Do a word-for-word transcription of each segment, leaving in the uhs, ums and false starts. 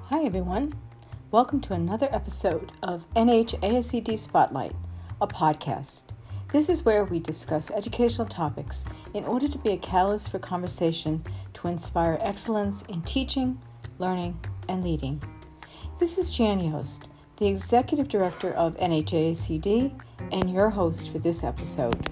Hi everyone. Welcome to another episode of N H A S C D Spotlight, a podcast. This is where we discuss educational topics in order to be a catalyst for conversation to inspire excellence in teaching, learning, and leading. This is Jan Yost, the Executive Director of N H A S C D and your host for this episode.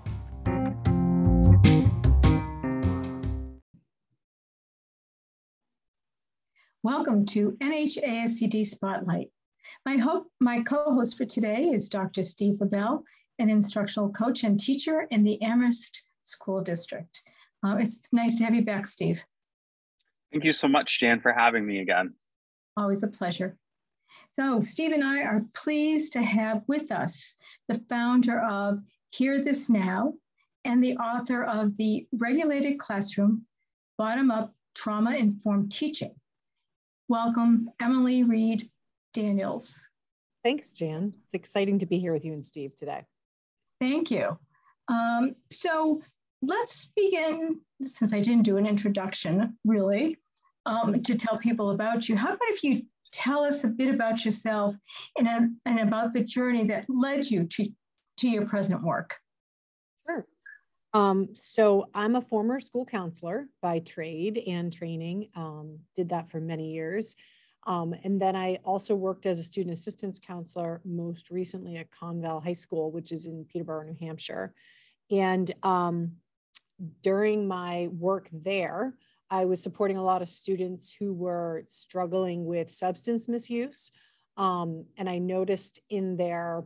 Welcome to N H A S C D Spotlight. My, hope, my co-host for today is Doctor Steve LaBelle, an instructional coach and teacher in the Amherst School District. Uh, it's nice to have you back, Steve. Thank you so much, Jan, for having me again. Always a pleasure. So Steve and I are pleased to have with us the founder of Hear This Now and the author of the Regulated Classroom, Bottom-Up Trauma-Informed Teaching. Welcome, Emily Reed Daniels. Thanks, Jan. It's exciting to be here with you and Steve today. Thank you. Um, so let's begin, since I didn't do an introduction, really, um, to tell people about you. How about if you tell us a bit about yourself and, a, and about the journey that led you to, to your present work? Sure. Um, so I'm a former school counselor by trade and training, um, did that for many years. Um, and then I also worked as a student assistance counselor, most recently at Conval High School, which is in Peterborough, New Hampshire. And um, during my work there, I was supporting a lot of students who were struggling with substance misuse. Um, and I noticed in their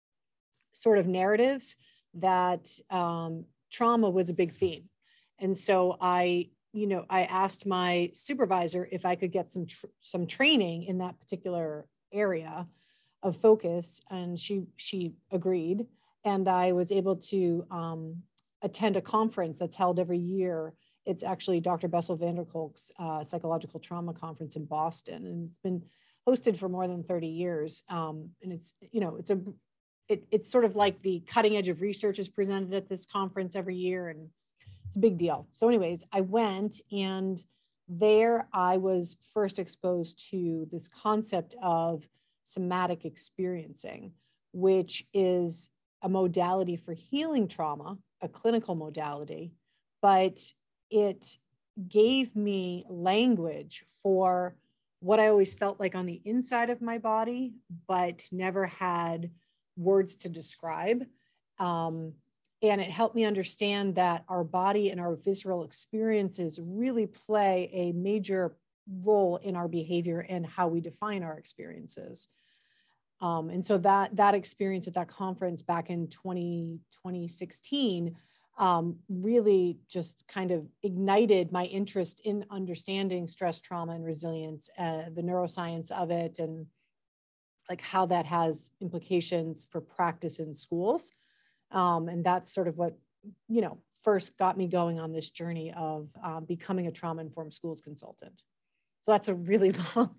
sort of narratives that um, trauma was a big theme. And so I, you know, I asked my supervisor if I could get some, tr- some training in that particular area of focus. And she, she agreed. And I was able to um, attend a conference that's held every year. It's actually Doctor Bessel van der Kolk's uh, psychological trauma conference in Boston. And it's been hosted for more than thirty years. Um, and it's, you know, it's a, It, it's sort of like the cutting edge of research is presented at this conference every year, and it's a big deal. So anyways, I went, and there I was first exposed to this concept of somatic experiencing, which is a modality for healing trauma, a clinical modality, but it gave me language for what I always felt like on the inside of my body, but never had words to describe. Um, and it helped me understand that our body and our visceral experiences really play a major role in our behavior and how we define our experiences. Um, and so that, that experience at that conference back in twenty sixteen um, really just kind of ignited my interest in understanding stress, trauma, and resilience, uh, the neuroscience of it, and like how that has implications for practice in schools. Um, and that's sort of what, you know, first got me going on this journey of um, becoming a trauma-informed schools consultant. So that's a really long,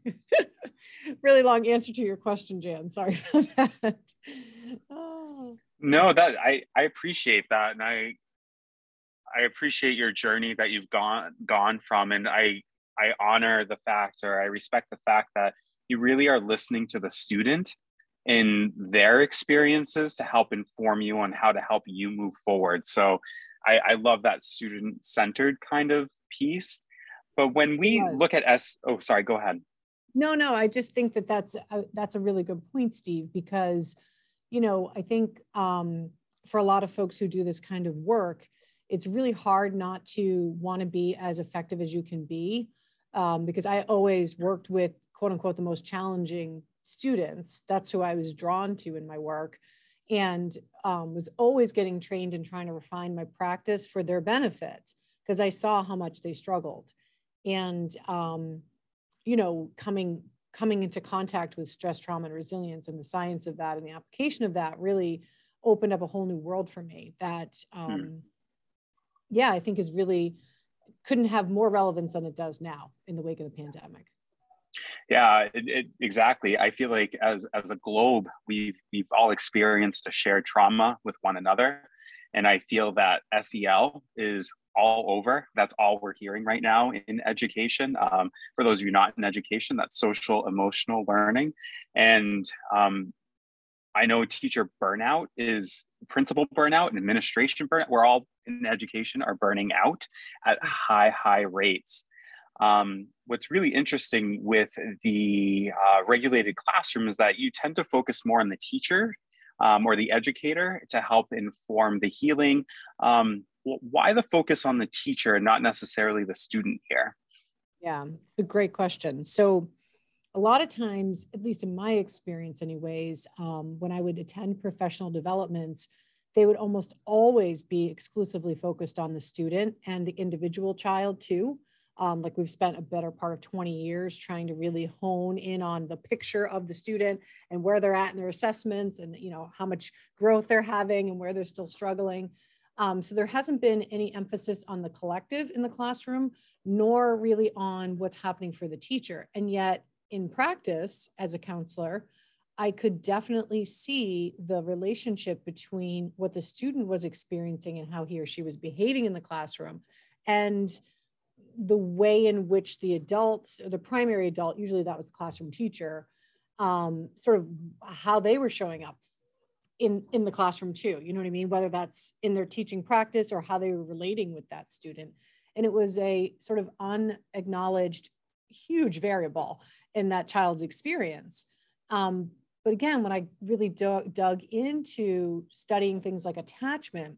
really long answer to your question, Jan. Sorry about that. Oh. No, that I, I appreciate that. And I, I appreciate your journey that you've gone, gone from, and I, I honor the fact, or I respect the fact that you really are listening to the student in their experiences to help inform you on how to help you move forward. So I, I love that student-centered kind of piece. But when we look at S, oh, sorry, go ahead. No, no, I just think that that's a, that's a really good point, Steve, because, you know, I think um, for a lot of folks who do this kind of work, it's really hard not to want to be as effective as you can be. Um, because I always worked with quote unquote, the most challenging students. That's who I was drawn to in my work, and um, was always getting trained and trying to refine my practice for their benefit, because I saw how much they struggled. And, um, you know, coming, coming into contact with stress, trauma, and resilience, and the science of that and the application of that really opened up a whole new world for me that, um, hmm. yeah, I think is really, couldn't have more relevance than it does now in the wake of the pandemic. Yeah, it, it, exactly. I feel like as, as a globe, we've, we've all experienced a shared trauma with one another. And I feel that S E L is all over. That's all we're hearing right now in education. Um, for those of you not in education, that's social emotional learning. And um, I know teacher burnout is principal burnout and administration burnout. We're all in education are burning out at high, high rates. Um, what's really interesting with the uh, regulated classroom is that you tend to focus more on the teacher um, or the educator to help inform the healing. Um, why the focus on the teacher and not necessarily the student here? Yeah, it's a great question. So a lot of times, at least in my experience anyways, um, when I would attend professional developments, they would almost always be exclusively focused on the student and the individual child too. Um, like we've spent a better part of twenty years trying to really hone in on the picture of the student and where they're at in their assessments and, you know, how much growth they're having and where they're still struggling. Um, so there hasn't been any emphasis on the collective in the classroom, nor really on what's happening for the teacher. And yet in practice as a counselor, I could definitely see the relationship between what the student was experiencing and how he or she was behaving in the classroom and the way in which the adults, or the primary adult, usually that was the classroom teacher, um, sort of how they were showing up in, in the classroom too. You know what I mean? Whether that's in their teaching practice or how they were relating with that student. And it was a sort of unacknowledged huge variable in that child's experience. Um, but again, when I really dug, dug into studying things like attachment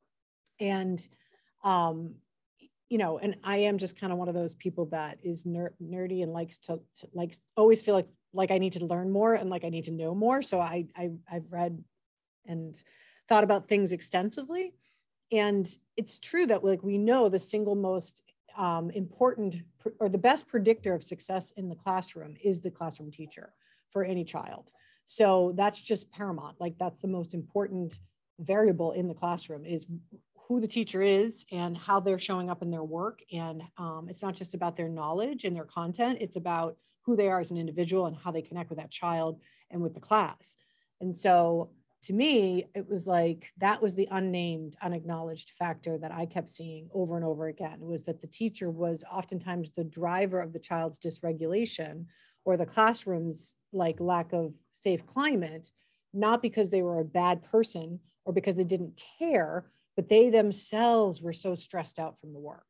and, um, you know, and I am just kind of one of those people that is ner- nerdy and likes to, to like always feel like like I need to learn more and like I need to know more. So I, I I've read and thought about things extensively, and it's true that like we know the single most um, important pr- or the best predictor of success in the classroom is the classroom teacher for any child. So that's just paramount. Like that's the most important variable in the classroom is who the teacher is and how they're showing up in their work. And um, it's not just about their knowledge and their content, it's about who they are as an individual and how they connect with that child and with the class. And so to me, it was like, that was the unnamed, unacknowledged factor that I kept seeing over and over again, was that the teacher was oftentimes the driver of the child's dysregulation or the classroom's like lack of safe climate, not because they were a bad person or because they didn't care, but they themselves were so stressed out from the work.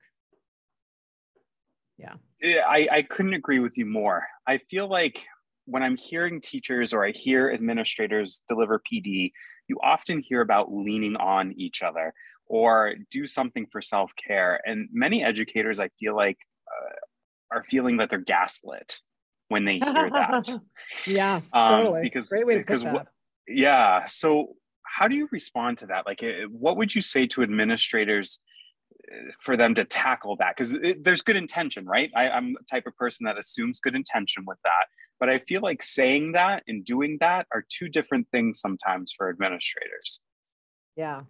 Yeah. I, I couldn't agree with you more. I feel like when I'm hearing teachers or I hear administrators deliver P D, you often hear about leaning on each other or do something for self-care. And many educators, I feel like, uh, are feeling that they're gaslit when they hear that. Yeah, um, totally. Because, Great way to because put that. Yeah. So how do you respond to that? Like, what would you say to administrators for them to tackle that? Because there's good intention, right? I, I'm the type of person that assumes good intention with that. But I feel like saying that and doing that are two different things sometimes for administrators. Yeah.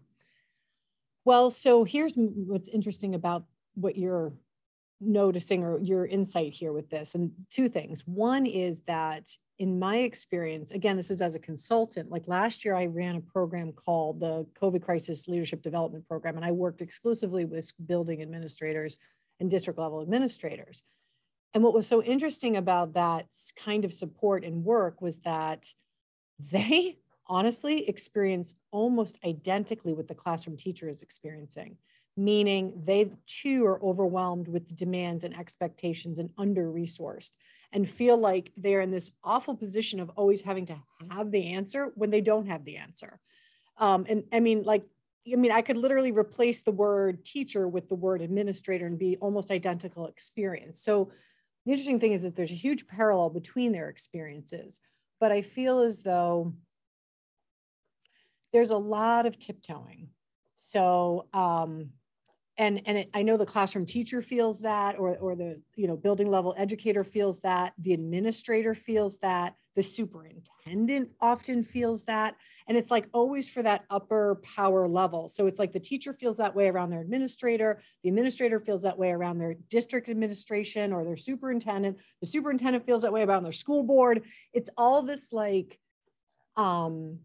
Well, so here's what's interesting about what you're noticing or your insight here with this. And two things. One is that in my experience, again, this is as a consultant, like last year I ran a program called the COVID Crisis Leadership Development Program, and I worked exclusively with building administrators and district level administrators. And what was so interesting about that kind of support and work was that they honestly experience almost identically what the classroom teacher is experiencing, meaning they too are overwhelmed with the demands and expectations and under-resourced and feel like they're in this awful position of always having to have the answer when they don't have the answer. Um, and I mean, like, I mean, I could literally replace the word teacher with the word administrator and be almost identical experience. So the interesting thing is that there's a huge parallel between their experiences, but I feel as though there's a lot of tiptoeing. So, um, and, and it, I know the classroom teacher feels that, or, or the, you know, building level educator feels that, the administrator feels that, the superintendent often feels that. And it's like always for that upper power level. So it's like the teacher feels that way around their administrator, the administrator feels that way around their district administration or their superintendent, the superintendent feels that way around their school board. It's all this like, um,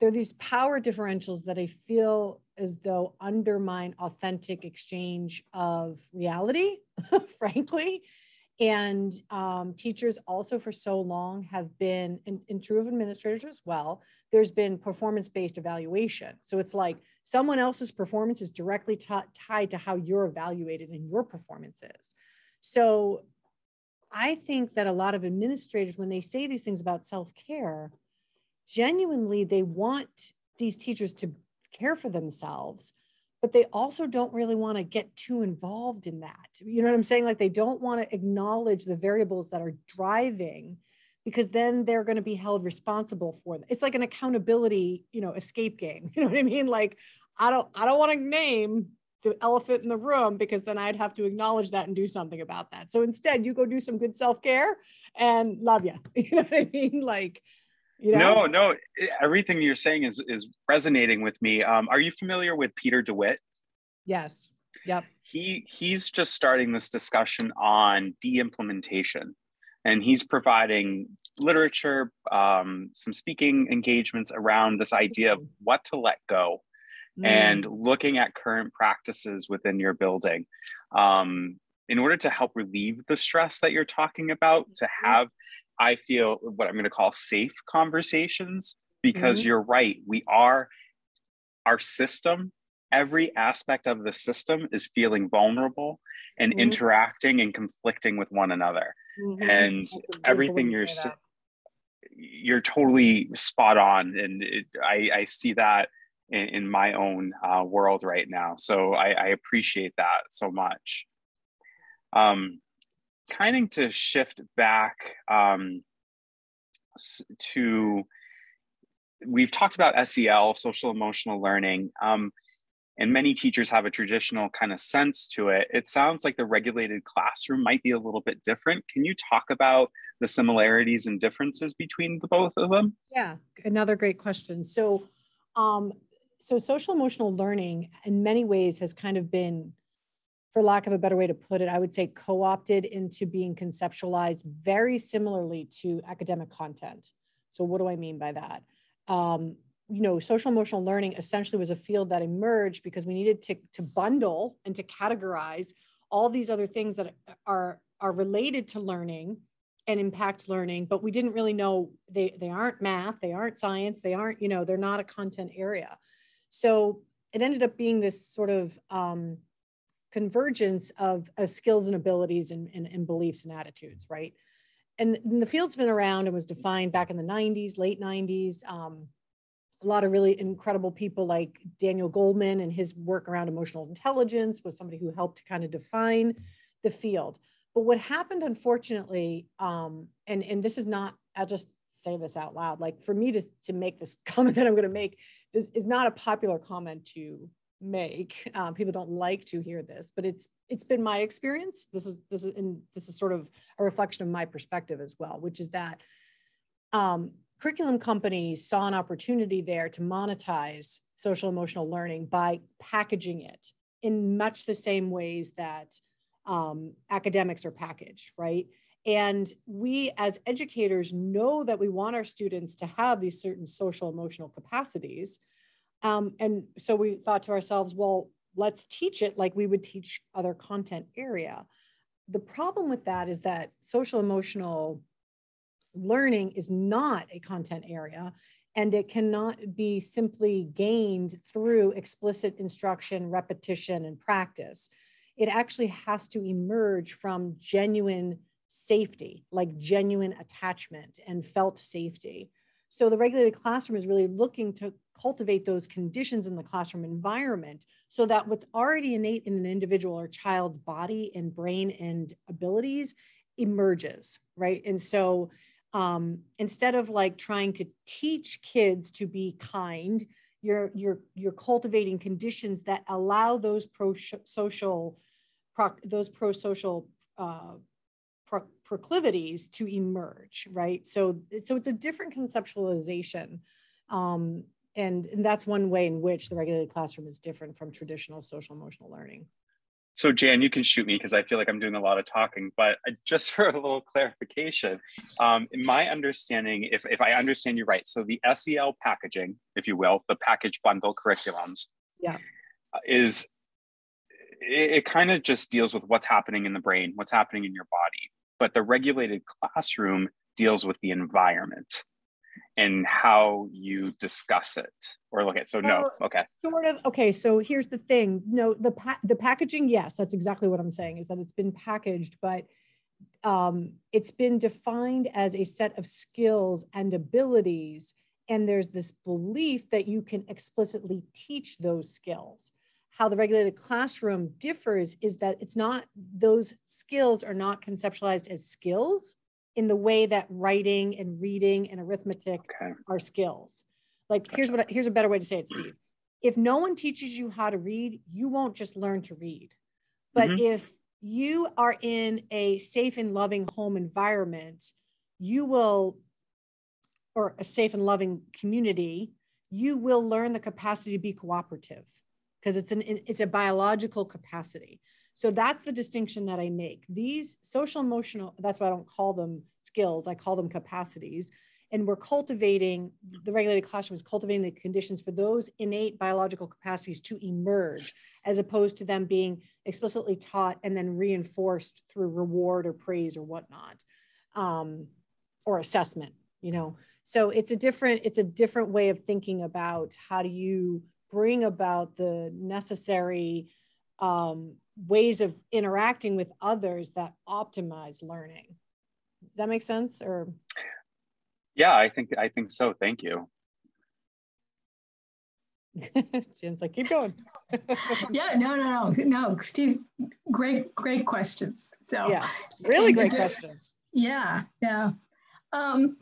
there are these power differentials that I feel as though undermine authentic exchange of reality, frankly. And um, teachers also for so long have been, and, and true of administrators as well, there's been performance-based evaluation. So it's like someone else's performance is directly t- tied to how you're evaluated and your performance is. So I think that a lot of administrators, when they say these things about self-care, genuinely, they want these teachers to care for themselves, but they also don't really want to get too involved in that. You know what I'm saying? Like they don't want to acknowledge the variables that are driving, because then they're going to be held responsible for them. It's like an accountability, you know, escape game. You know what I mean? Like, I don't, I don't want to name the elephant in the room, because then I'd have to acknowledge that and do something about that. So instead, you go do some good self-care and love you. You know what I mean? Like, you know? No, no, everything you're saying is is resonating with me. Um, are you familiar with Peter DeWitt? Yes. Yep. He he's just starting this discussion on de-implementation, and he's providing literature, um, some speaking engagements around this idea of what to let go, mm. and looking at current practices within your building, um, in order to help relieve the stress that you're talking about, to have, I feel, what I'm going to call safe conversations, because mm-hmm. you're right. We are, our system, every aspect of the system is feeling vulnerable and mm-hmm. interacting and conflicting with one another. Mm-hmm. And everything you're, you're totally spot on. And it, I, I see that in, in my own uh, world right now. So I, I appreciate that so much. Um, kind of to shift back um, to, we've talked about S E L, social emotional learning, um, and many teachers have a traditional kind of sense to it. It sounds like the regulated classroom might be a little bit different. Can you talk about the similarities and differences between the both of them? Yeah, another great question. So, um, so social emotional learning in many ways has kind of been, for lack of a better way to put it, I would say co-opted into being conceptualized very similarly to academic content. So what do I mean by that? Um, you know, social emotional learning essentially was a field that emerged because we needed to, to bundle and to categorize all these other things that are, are related to learning and impact learning, but we didn't really know, they, they aren't math, they aren't science, they aren't, you know, they're not a content area. So it ended up being this sort of, um, convergence of, of skills and abilities and, and, and beliefs and attitudes, right? And, and the field's been around and was defined back in the nineties, late nineties. Um, a lot of really incredible people like Daniel Goleman and his work around emotional intelligence was somebody who helped to kind of define the field. But what happened, unfortunately, um, and, and this is not, I'll just say this out loud, like for me to, to make this comment that I'm going to make is, is not a popular comment to make. Um, people don't like to hear this, but it's it's been my experience. This is this is and this is sort of a reflection of my perspective as well, which is that um, curriculum companies saw an opportunity there to monetize social emotional learning by packaging it in much the same ways that um, academics are packaged, right? And we as educators know that we want our students to have these certain social emotional capacities. Um, and so we thought to ourselves, well, let's teach it like we would teach other content area. The problem with that is that social emotional learning is not a content area, and it cannot be simply gained through explicit instruction, repetition, and practice. It actually has to emerge from genuine safety, like genuine attachment and felt safety. So the regulated classroom is really looking to cultivate those conditions in the classroom environment so that what's already innate in an individual or child's body and brain and abilities emerges, right? And so um, instead of like trying to teach kids to be kind, you're, you're, you're cultivating conditions that allow those pro-social, pro, those pro-social uh, pro proclivities to emerge, right? So, so it's a different conceptualization. Um, and, and that's one way in which the regulated classroom is different from traditional social emotional learning. So Jan, you can shoot me because I feel like I'm doing a lot of talking, but just for a little clarification, um, in my understanding, if, if I understand you right, so the S E L packaging, if you will, the package bundle curriculums, yeah, is it, it kind of just deals with what's happening in the brain, what's happening in your body. But the regulated classroom deals with the environment and how you discuss it or look at. So no, okay. Sort of. Okay, so here's the thing. No, the pa- the packaging, yes, that's exactly what I'm saying, is that it's been packaged, but um, it's been defined as a set of skills and abilities. And there's this belief that you can explicitly teach those skills. How the regulated classroom differs is that it's not, those skills are not conceptualized as skills in the way that writing and reading and arithmetic okay. are skills. Like, gotcha. here's what, here's a better way to say it, Steve. If no one teaches you how to read, you won't just learn to read. But mm-hmm. if you are in a safe and loving home environment, you will, or a safe and loving community, you will learn the capacity to be cooperative, because it's an it's a biological capacity. So that's the distinction that I make. These social emotional, that's why I don't call them skills, I call them capacities. And we're cultivating, the regulated classroom is cultivating the conditions for those innate biological capacities to emerge, as opposed to them being explicitly taught and then reinforced through reward or praise or whatnot, um, or assessment, you know. So it's a different, it's a different way of thinking about how do you bring about the necessary um, ways of interacting with others that optimize learning. Does that make sense? Or yeah, I think I think so. Thank you. Jen's like, keep going. yeah, no, no, no, no, Steve, great, great questions. So yeah, really great questions. Yeah, yeah. Um,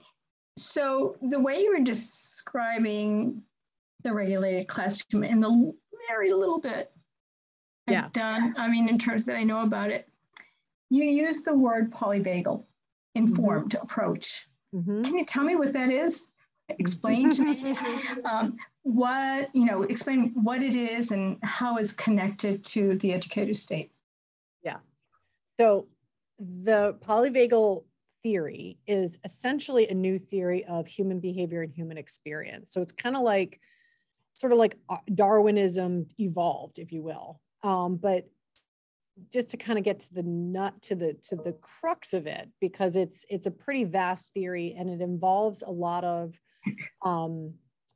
so the way you were describing the regulated classroom and the very little bit I've yeah. done, I mean, in terms that I know about it, you use the word polyvagal, informed mm-hmm. approach. Mm-hmm. Can you tell me what that is? Explain to me um, what, you know, explain what it is and how it's connected to the educator state. Yeah. So the polyvagal theory is essentially a new theory of human behavior and human experience. So it's kind of like, sort of like Darwinism evolved, if you will. Um, but just to kind of get to the nut, to the to the crux of it, because it's it's a pretty vast theory and it involves a lot of um,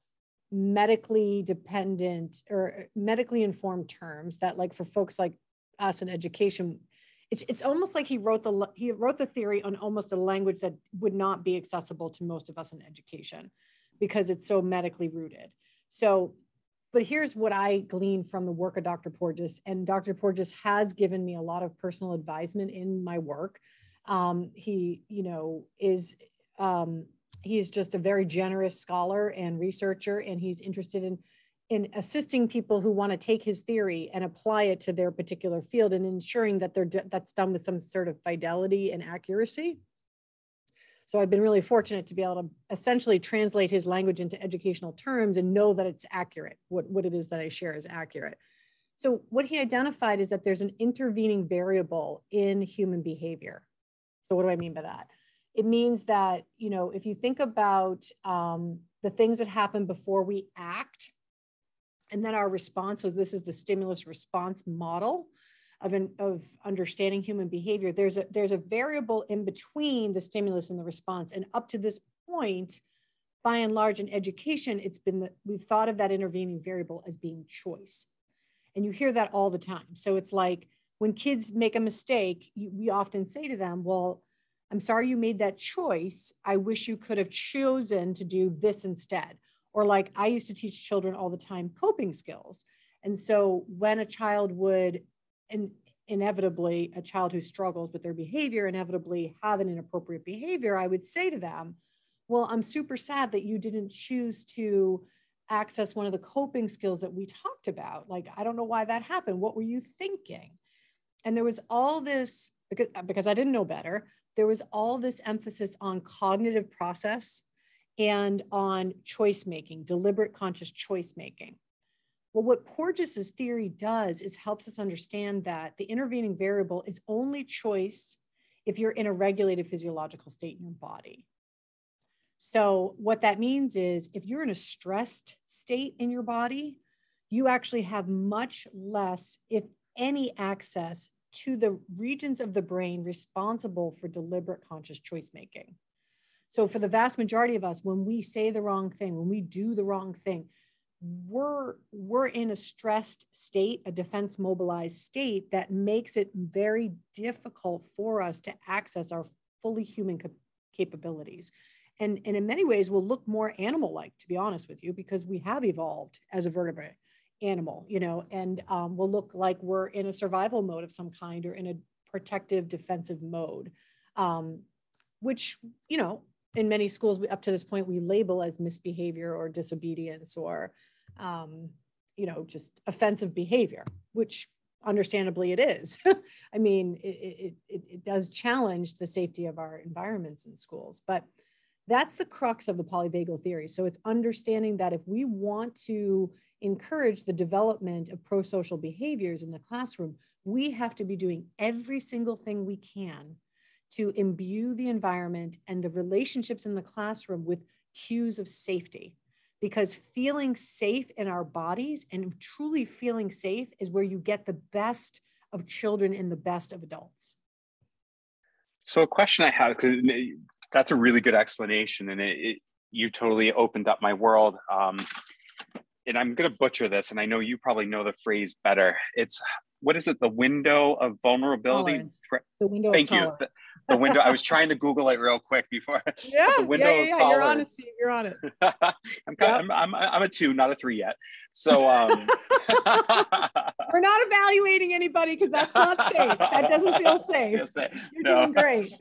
medically dependent or medically informed terms that, like, for folks like us in education, it's it's almost like he wrote the he wrote the theory on almost a language that would not be accessible to most of us in education because it's so medically rooted. So, but here's what I gleaned from the work of Doctor Porges, and Doctor Porges has given me a lot of personal advisement in my work. Um, he, you know, is um, he is just a very generous scholar and researcher, and he's interested in in assisting people who want to take his theory and apply it to their particular field, and ensuring that they're that's done with some sort of fidelity and accuracy. So I've been really fortunate to be able to essentially translate his language into educational terms and know that it's accurate, what, what it is that I share is accurate. So what he identified is that there's an intervening variable in human behavior. So what do I mean by that? It means that, you know, if you think about um, the things that happen before we act, and then our response, so this is the stimulus response model of, an, of understanding human behavior, there's a, there's a variable in between the stimulus and the response. And up to this point, by and large in education, it's been that we've thought of that intervening variable as being choice. And you hear that all the time. So it's like when kids make a mistake, you, we often say to them, well, I'm sorry you made that choice. I wish you could have chosen to do this instead. Or like I used to teach children all the time coping skills. And so when a child would, and inevitably a child who struggles with their behavior inevitably have an inappropriate behavior, I would say to them, well, I'm super sad that you didn't choose to access one of the coping skills that we talked about. Like, I don't know why that happened. What were you thinking? And there was all this, because, because I didn't know better, there was all this emphasis on cognitive process and on choice making, deliberate conscious choice making. Well, what Porges's theory does is helps us understand that the intervening variable is only choice if you're in a regulated physiological state in your body. So what that means is if you're in a stressed state in your body, you actually have much less, if any, access to the regions of the brain responsible for deliberate conscious choice making. So for the vast majority of us, when we say the wrong thing, when we do the wrong thing, we're, we're in a stressed state, a defense mobilized state that makes it very difficult for us to access our fully human cap- capabilities. And, and in many ways will look more animal-like, to be honest with you, because we have evolved as a vertebrate animal, you know, and um, will look like we're in a survival mode of some kind or in a protective defensive mode, um, which, you know, in many schools up to this point, we label as misbehavior or disobedience or, um, you know, just offensive behavior, which understandably it is. I mean, it, it, it does challenge the safety of our environments in schools, but that's the crux of the polyvagal theory. So it's understanding that if we want to encourage the development of pro-social behaviors in the classroom, we have to be doing every single thing we can to imbue the environment and the relationships in the classroom with cues of safety. Because feeling safe in our bodies and truly feeling safe is where you get the best of children and the best of adults. So a question I have, because that's a really good explanation, and it, it you totally opened up my world. Um, and I'm going to butcher this, and I know you probably know the phrase better. It's, what is it? The window of vulnerability? The window Thank of you. The, the window, I was trying to Google it real quick before. Yeah, the window yeah, yeah, yeah. Of You're on it, Steve. You're on it. I'm, kind Yep. of, I'm, I'm, I'm a two, not a three yet. So um, we're not evaluating anybody because that's not safe. That doesn't feel safe. Say, You're no. doing great.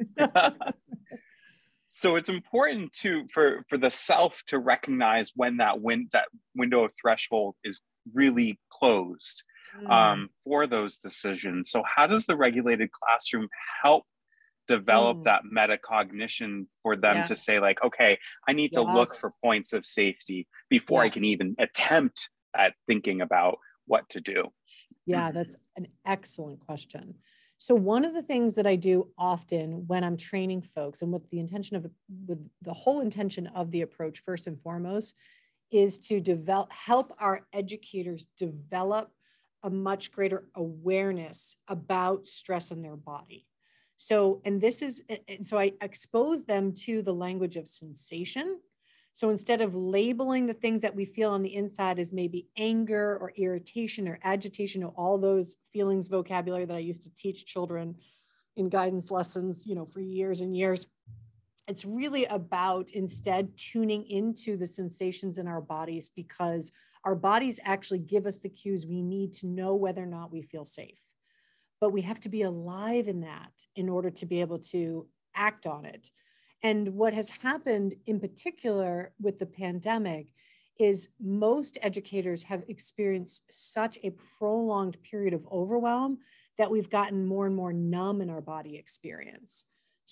So it's important to for for the self to recognize when that win that window of threshold is really closed mm. um, for those decisions. So how does the regulated classroom help develop mm. that metacognition for them yeah. to say, like, okay, I need to yes. look for points of safety before yeah. I can even attempt at thinking about what to do? Yeah, that's an excellent question. So one of the things that I do often when I'm training folks, and with the intention of, with the whole intention of the approach, first and foremost, is to develop, help our educators develop a much greater awareness about stress in their body. So, and this is, and so I expose them to the language of sensation. So instead of labeling the things that we feel on the inside as maybe anger or irritation or agitation, or all those feelings vocabulary that I used to teach children in guidance lessons, you know, for years and years, it's really about instead tuning into the sensations in our bodies, because our bodies actually give us the cues we need to know whether or not we feel safe. But we have to be alive in that in order to be able to act on it. And what has happened in particular with the pandemic is most educators have experienced such a prolonged period of overwhelm that we've gotten more and more numb in our body experience.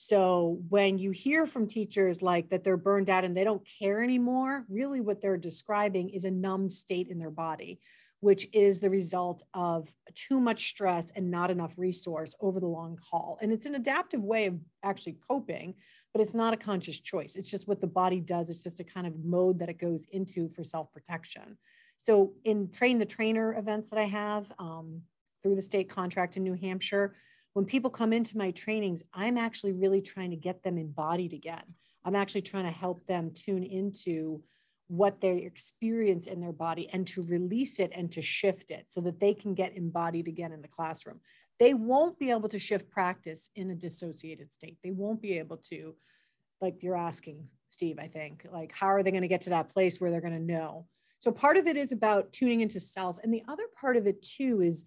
So when you hear from teachers like that they're burned out and they don't care anymore, really what they're describing is a numb state in their body, which is the result of too much stress and not enough resource over the long haul. And it's an adaptive way of actually coping, but it's not a conscious choice. It's just what the body does. It's just a kind of mode that it goes into for self-protection. So in Train the Trainer events that I have um, through the state contract in New Hampshire, when people come into my trainings, I'm actually really trying to get them embodied again. I'm actually trying to help them tune into what they experience in their body and to release it and to shift it so that they can get embodied again in the classroom. They won't be able to shift practice in a dissociated state. They won't be able to, like you're asking, Steve, I think, like, how are they going to get to that place where they're going to know? So part of it is about tuning into self. And the other part of it too is,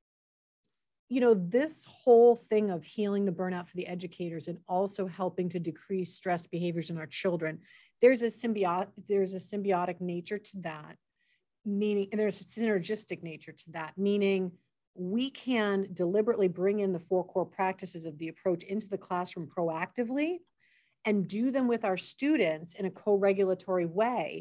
you know, this whole thing of healing the burnout for the educators and also helping to decrease stressed behaviors in our children. There's a symbiotic, there's a symbiotic nature to that, meaning, and there's a synergistic nature to that, meaning we can deliberately bring in the four core practices of the approach into the classroom proactively and do them with our students in a co-regulatory way.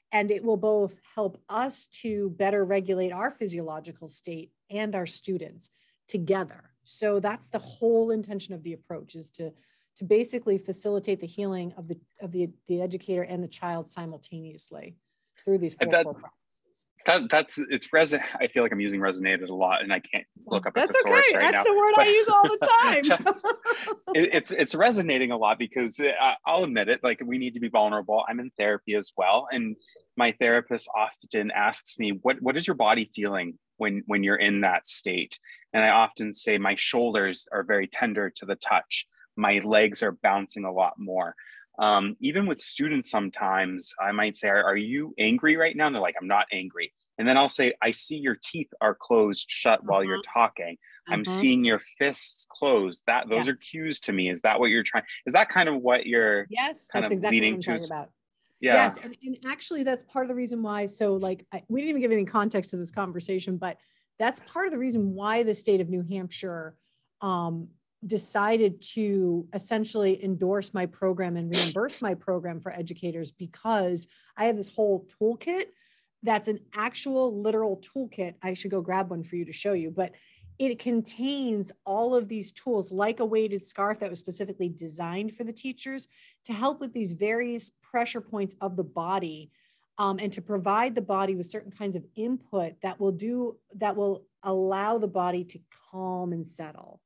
And it will both help us to better regulate our physiological state and our students together. So that's the whole intention of the approach, is to, to basically facilitate the healing of the, of the, the educator and the child simultaneously through these four that, core practices. That, that's, it's reson. I feel like I'm using resonated a lot and I can't look up that's a thesaurus okay. right that's now. That's the word but, I use all the time. it, it's, it's resonating a lot because I, I'll admit it, like we need to be vulnerable. I'm in therapy as well. And my therapist often asks me, what, what is your body feeling when, when you're in that state? And I often say my shoulders are very tender to the touch. My legs are bouncing a lot more. Um, even with students, sometimes I might say, are, are you angry right now? And they're like, I'm not angry. And then I'll say, I see your teeth are closed shut while uh-huh. you're talking. Uh-huh. I'm seeing your fists closed. That those yes. are cues to me. Is that what you're trying? Is that kind of what you're yes, kind of exactly leading what I'm to? talking about. Yeah. Yes. And, and actually that's part of the reason why, so like, I, we didn't even give any context to this conversation, but that's part of the reason why the state of New Hampshire um, decided to essentially endorse my program and reimburse my program for educators, because I have this whole toolkit that's an actual literal toolkit. I should go grab one for you to show you, but it contains all of these tools, like a weighted scarf that was specifically designed for the teachers to help with these various pressure points of the body, um, and to provide the body with certain kinds of input that will do, that will allow the body to calm and settle.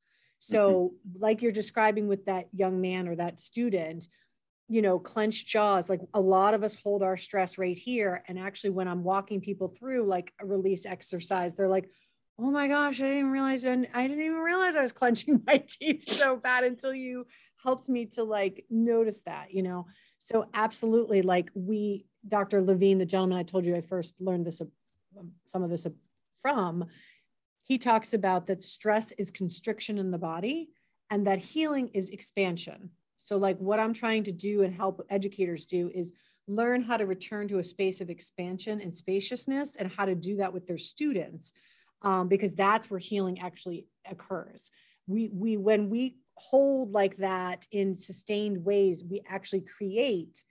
So mm-hmm. like you're describing with that young man or that student, you know, clenched jaws, like a lot of us hold our stress right here. And actually when I'm walking people through like a release exercise, they're like, oh my gosh, I didn't realize, I didn't even realize I was clenching my teeth so bad until you helped me to like notice that, you know? So absolutely. Like we, Doctor Levine, the gentleman I told you I first learned this, some of this from, he talks about that stress is constriction in the body and that healing is expansion. So like what I'm trying to do and help educators do is learn how to return to a space of expansion and spaciousness, and how to do that with their students. Um, because that's where healing actually occurs. We, we, when we hold like that in sustained ways, we actually create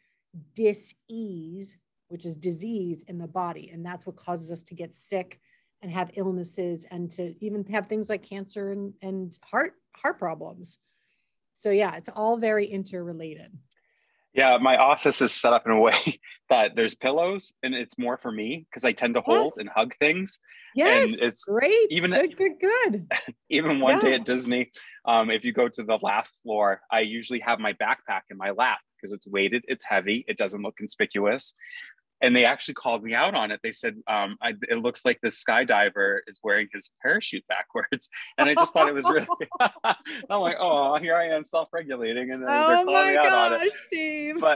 dis-ease, which is disease in the body. And that's what causes us to get sick and have illnesses, and to even have things like cancer and, and heart, heart problems. So yeah, it's all very interrelated. Yeah, my office is set up in a way that there's pillows, and it's more for me because I tend to hold yes. and hug things. Yes, and it's great. Even good, good, good. Even one yeah. day at Disney, um, if you go to the laugh floor, I usually have my backpack in my lap because it's weighted, it's heavy, it doesn't look conspicuous. And they actually called me out on it. They said, um, I, it looks like this skydiver is wearing his parachute backwards. And I just thought it was really, I'm like, oh, here I am self-regulating. And oh they're calling me out gosh, on it. Steve. But,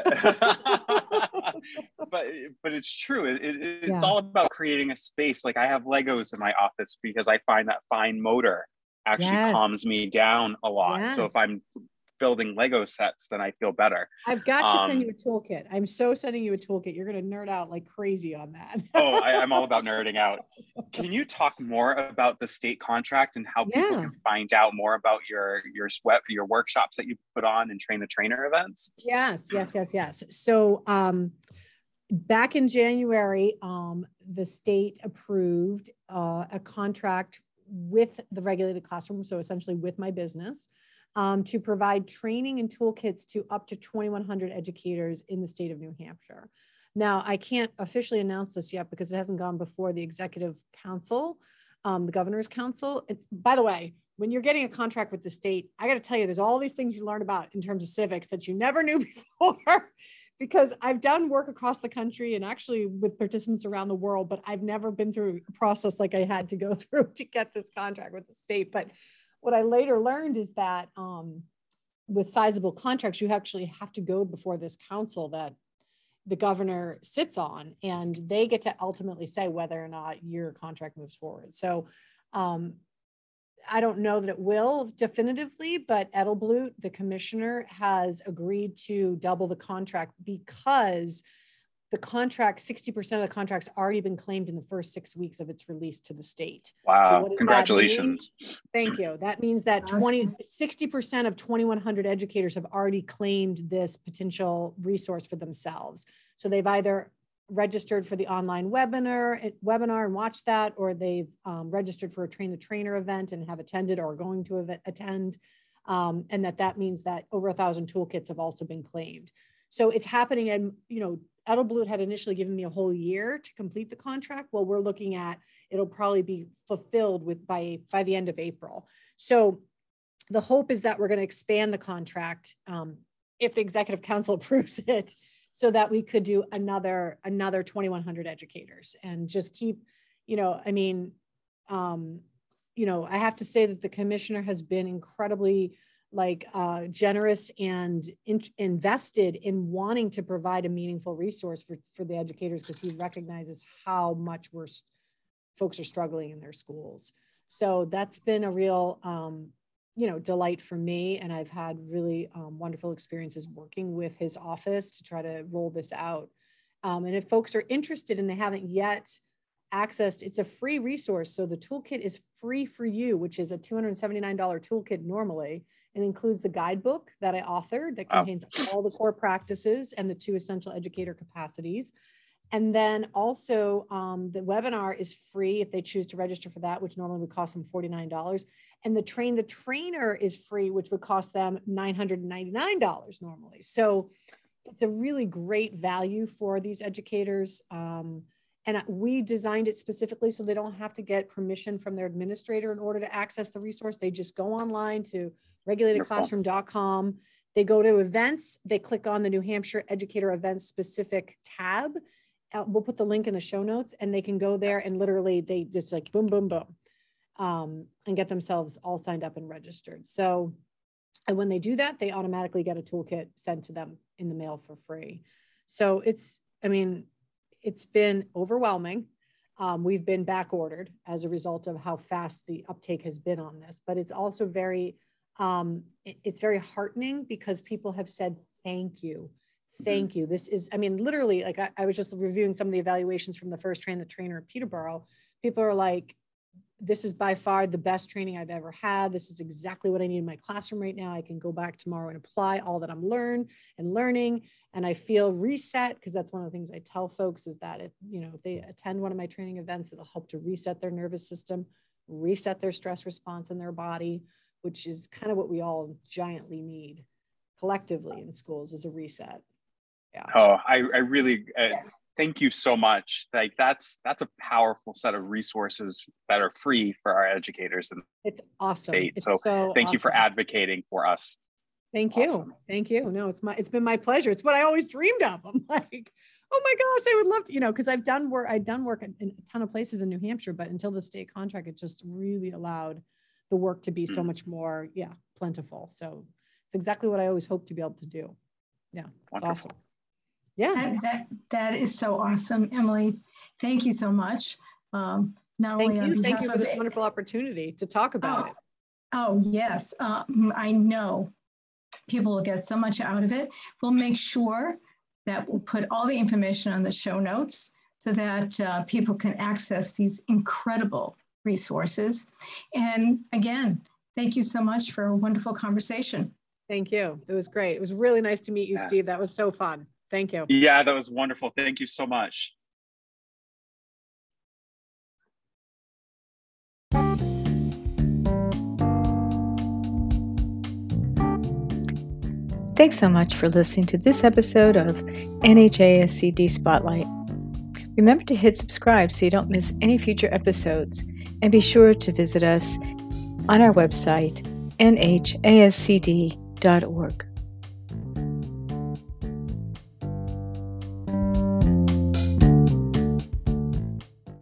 but, but it's true. It, it, it's yeah. all about creating a space. Like I have Legos in my office because I find that fine motor actually yes. calms me down a lot. Yes. So if I'm building Lego sets, then I feel better. I've got to um, send you a toolkit. I'm so sending you a toolkit. You're going to nerd out like crazy on that. oh, I, I'm all about nerding out. Can you talk more about the state contract and how people yeah. can find out more about your your sweat, your workshops that you put on and train the trainer events? Yes, yes, yes, yes. So um, back in January, um, the state approved uh, a contract with the regulated classroom. So essentially with my business, Um, to provide training and toolkits to up to twenty-one hundred educators in the state of New Hampshire. Now, I can't officially announce this yet because it hasn't gone before the executive council, um, the governor's council. And by the way, when you're getting a contract with the state, I got to tell you, there's all these things you learn about in terms of civics that you never knew before, because I've done work across the country and actually with participants around the world, but I've never been through a process like I had to go through to get this contract with the state. But what I later learned is that um, with sizable contracts, you actually have to go before this council that the governor sits on, and they get to ultimately say whether or not your contract moves forward. So um, I don't know that it will definitively, but Edelblut, the commissioner, has agreed to double the contract because the contract, sixty percent of the contract's already been claimed in the first six weeks of its release to the state. Wow, so congratulations. Thank you. That means that twenty, sixty percent of twenty-one hundred educators have already claimed this potential resource for themselves. So they've either registered for the online webinar, webinar and watched that, or they've um, registered for a Train the Trainer event and have attended or are going to event, attend. Um, and that that means that over a thousand toolkits have also been claimed. So it's happening. And, you know, Edelblut had initially given me a whole year to complete the contract. Well, we're looking at, it'll probably be fulfilled with by, by the end of April. So the hope is that we're going to expand the contract um, if the executive council approves it, so that we could do another, another twenty-one hundred educators and just keep, you know, I mean, um, you know, I have to say that the commissioner has been incredibly like uh, generous and in, invested in wanting to provide a meaningful resource for, for the educators, because he recognizes how much we're, folks are struggling in their schools. So that's been a real, um, you know, delight for me. And I've had really um, wonderful experiences working with his office to try to roll this out. Um, and if folks are interested and they haven't yet accessed, it's a free resource. So the toolkit is free for you, which is a two hundred seventy-nine dollars toolkit normally, and includes the guidebook that I authored that contains wow. all the core practices and the two essential educator capacities. And then also um, the webinar is free if they choose to register for that, which normally would cost them forty-nine dollars. And the Train the Trainer is free, which would cost them nine hundred ninety-nine dollars normally. So it's a really great value for these educators. Um, and we designed it specifically so they don't have to get permission from their administrator in order to access the resource. They just go online to regulated classroom dot com. They go to events, they click on the New Hampshire Educator Events specific tab. Uh, we'll put the link in the show notes, and they can go there and literally they just like boom, boom, boom, um, and get themselves all signed up and registered. So, and when they do that, they automatically get a toolkit sent to them in the mail for free. So it's, I mean, it's been overwhelming. Um, we've been back ordered as a result of how fast the uptake has been on this, but it's also very, um, it, it's very heartening because people have said, thank you. Thank mm-hmm. you. This is, I mean, literally, like I, I was just reviewing some of the evaluations from the first Train the Trainer in Peterborough. People are like, this is by far the best training I've ever had. This is exactly what I need in my classroom right now. I can go back tomorrow and apply all that I'm learned and learning. And I feel reset, because that's one of the things I tell folks is that if, you know, if they attend one of my training events, it'll help to reset their nervous system, reset their stress response in their body, which is kind of what we all giantly need collectively in schools, is a reset. Yeah. Oh, I, I really, uh, yeah. Thank you so much. Like that's, that's a powerful set of resources that are free for our educators in it's awesome. the state. It's so, so thank awesome. you for advocating for us. Thank it's you. Awesome. Thank you. No, it's my, it's been my pleasure. It's what I always dreamed of. I'm like, oh my gosh, I would love to, you know, cause I've done work, I've done work in, in a ton of places in New Hampshire, but until the state contract, it just really allowed the work to be so mm. much more, yeah, plentiful. So it's exactly what I always hoped to be able to do. Yeah. It's Wonderful. awesome. Yeah. That, that, that is so awesome, Emily. Thank you so much. Um, not Thank only you. on Thank you for this it, wonderful opportunity to talk about oh, it. Oh, yes. Um, I know people will get so much out of it. We'll make sure that we'll put all the information on the show notes so that uh, people can access these incredible resources. And again, thank you so much for a wonderful conversation. Thank you. It was great. It was really nice to meet you, yeah. Steve. That was so fun. Thank you. Yeah, that was wonderful. Thank you so much. Thanks so much for listening to this episode of N H A S C D Spotlight. Remember to hit subscribe so you don't miss any future episodes, and be sure to visit us on our website, N H A S C D dot org.